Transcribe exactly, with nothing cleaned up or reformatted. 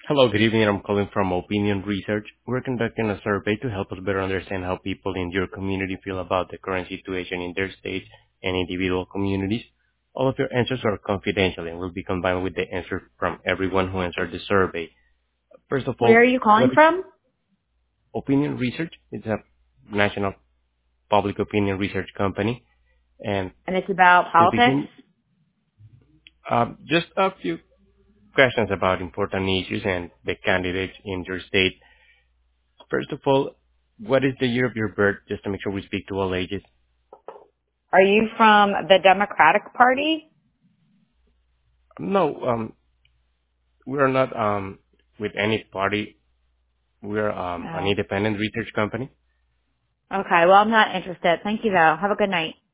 Hello, good evening. I'm calling from Opinion Research. We're conducting a survey to help us better understand how people in your community feel about the current situation in their states and individual communities. All of your answers are confidential and will be combined with the answers from everyone who answered the survey. First of Where are all, you calling what is from? Opinion Research? It's a national public opinion research company. And And it's about to politics? begin, uh, just a few questions about important issues and the candidates in your state. First of all, what is the year of your birth, just to make sure we speak to all ages? Are you from the Democratic Party? No, um, we are not um with any party. We are um an No. independent research company. Okay, well, I'm not interested. Thank you, though. Have a good night.